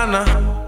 partner.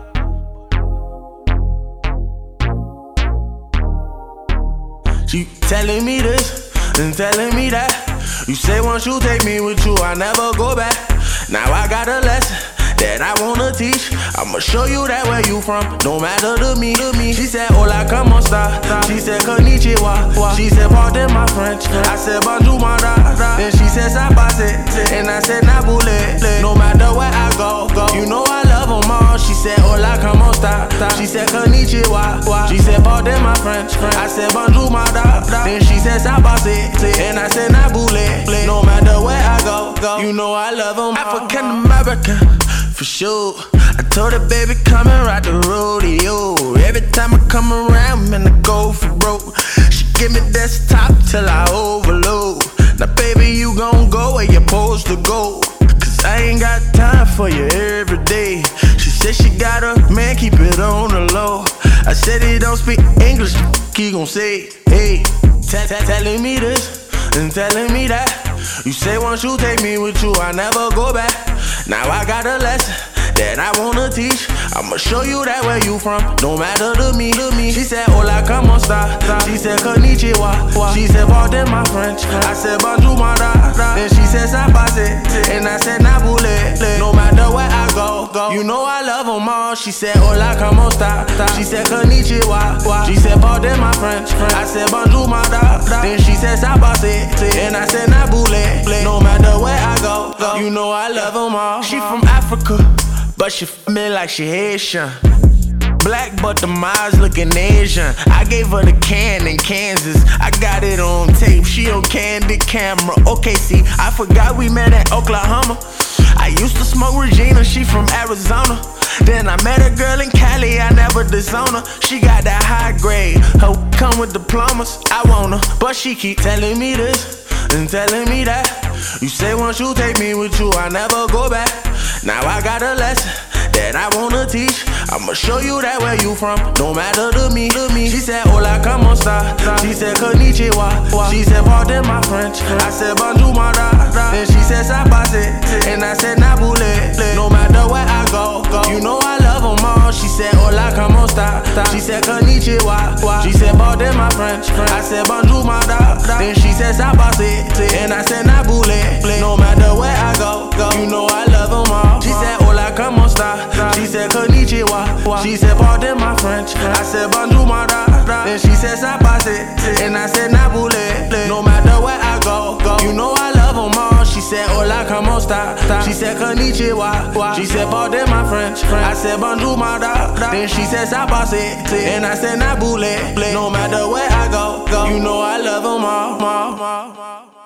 She telling me this and telling me that. You say once you take me with you, I never go back. Now I got a lesson that I wanna teach. I'ma show you that where you from, don't matter to me. She said, hola, como esta? She said, konnichiwa. She said, pardon my French. I said, bonjour, my da. Then she said, sabase. And I said, nabule. No matter where I go, you know I love them all. She said, hola, como esta? She said, konnichiwa. She said, pardon my French. I said, bonjour, my da. Then she said, sabase. And I said, nabule. No matter where I go, you know I love them all. African American, for sure. I told her, baby, come and ride the rodeo. Every time I come around, man, I go for broke. She give me desktop till I overload. Now, baby, you gon' go where you're supposed to go. Cause I ain't got time for you every day. She said she got a man, keep it on the low. I said he don't speak English, he gon' say, hey. Telling me this and telling me that. You say once you take me with you, I never go back. Now I got a lesson that I wanna teach. I'ma show you that where you from, don't matter to me. She said, hola, como esta? She said, konnichiwa. She said, pardon my French. I said, bonjour, my da. Then she said, sabase. And I said, nabule. No matter where I go, you know I love them all. She said, hola, como esta? She said, konnichiwa. She said, pardon my French. I said, bonjour, my da. Then she said, sabase. And I said, nabule. No matter where I go, you know I love them all. She from Africa, but she me like she Haitian. Black but the eyes looking Asian. I gave her the can in Kansas. I got it on tape, she on candid camera. Okay, see, I forgot we met at Oklahoma. I used to smoke Regina, she from Arizona. Then I met a girl in Cali, I never disown her. She got that high grade, her come with diplomas. I want her, but she keep telling me this and telling me that. You say once you take me with you, I never go back. Now I got a lesson that I wanna teach. I'ma show you that where you from, don't matter to me. She said, hola, como esta? She said, konnichiwa. She said, pardon my French. I said, bonjour, my da. Then she said, sabase. And I said, nabule. No matter where I go, you know I love them all. She said, hola, como esta? She said, konnichiwa. She said, pardon my French. I said, bonjour, my da. Then she said, sabase. And I said, nabule. No matter where I go, you know I love them all. She said, hola, como esta? She said, konnichiwa. She said, pardon my French. I said, bonjour, my da. Then she said, sabase. And I said, nabule. No matter where I go, you know I love them all. She said, hola, como esta? She said, konnichiwa. She said, pardon my French. I said, bonjour, my da. Then she said, sabase. And I said, nabule. No matter where I go, you know I love them all.